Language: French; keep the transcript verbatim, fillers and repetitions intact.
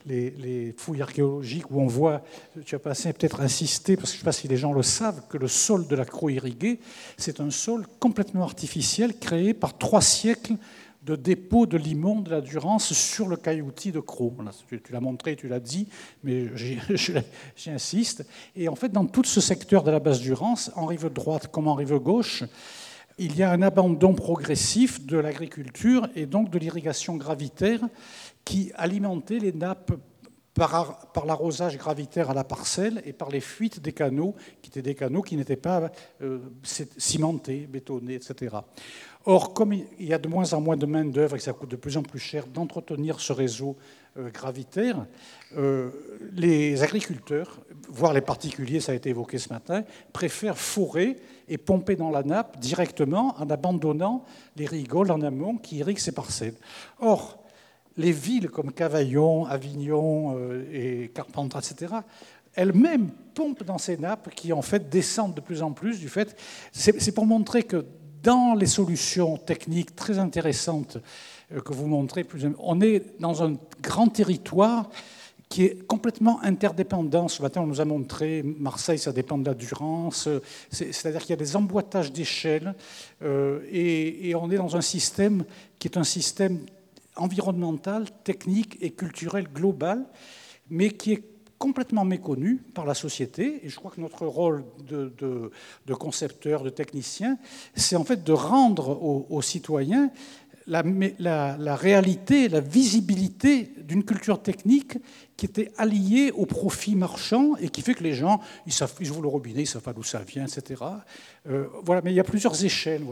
les, les fouilles archéologiques où on voit, tu as passé peut-être insister, parce que je ne sais pas si les gens le savent, que le sol de la Crau irriguée, c'est un sol complètement artificiel créé par trois siècles de dépôt de limon de la Durance sur le cailloutis de Crau. Voilà, tu, tu l'as montré, tu l'as dit, mais j'insiste. Et en fait, dans tout ce secteur de la basse Durance, en rive droite comme en rive gauche, il y a un abandon progressif de l'agriculture et donc de l'irrigation gravitaire qui alimentait les nappes par, par l'arrosage gravitaire à la parcelle et par les fuites des canaux, qui étaient des canaux qui n'étaient pas euh, cimentés, bétonnés, et cetera. Or, comme il y a de moins en moins de main-d'œuvre et que ça coûte de plus en plus cher d'entretenir ce réseau euh, gravitaire, euh, les agriculteurs, voire les particuliers, ça a été évoqué ce matin, préfèrent fourrer et pomper dans la nappe directement en abandonnant les rigoles en amont qui irriguent ces parcelles. Or, les villes comme Cavaillon, Avignon euh, et Carpentras, et cetera, elles-mêmes pompent dans ces nappes qui, en fait, descendent de plus en plus du fait... C'est pour montrer que dans les solutions techniques très intéressantes que vous montrez, on est dans un grand territoire qui est complètement interdépendant. Ce matin, on nous a montré, Marseille, ça dépend de la Durance, c'est-à-dire qu'il y a des emboîtages d'échelles, euh, et, et on est dans un système qui est un système environnemental, technique et culturel global, mais qui est complètement méconnu par la société. Et je crois que notre rôle de, de, de concepteur, de technicien, c'est en fait de rendre aux, aux citoyens la, la, la réalité, la visibilité d'une culture technique qui était alliée au profit marchand et qui fait que les gens, ils, savent, ils ouvrent le robinet, ils ne savent pas d'où ça vient, et cetera. Euh, voilà, mais il y a plusieurs échelles.